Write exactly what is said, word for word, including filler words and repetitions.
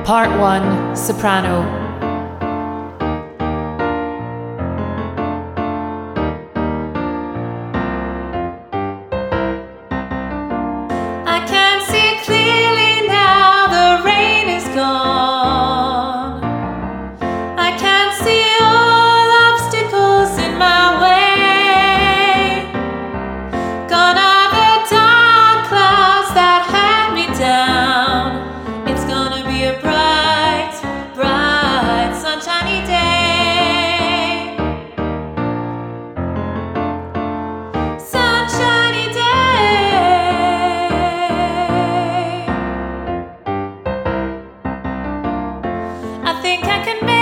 Part one, Soprano. I can see clearly now, the rain is gone. I can see all obstacles in my way. Gone are the dark clouds that had me down. It's gonna be a bright, bright, sunshiny day. Sunshiny day. I think I can make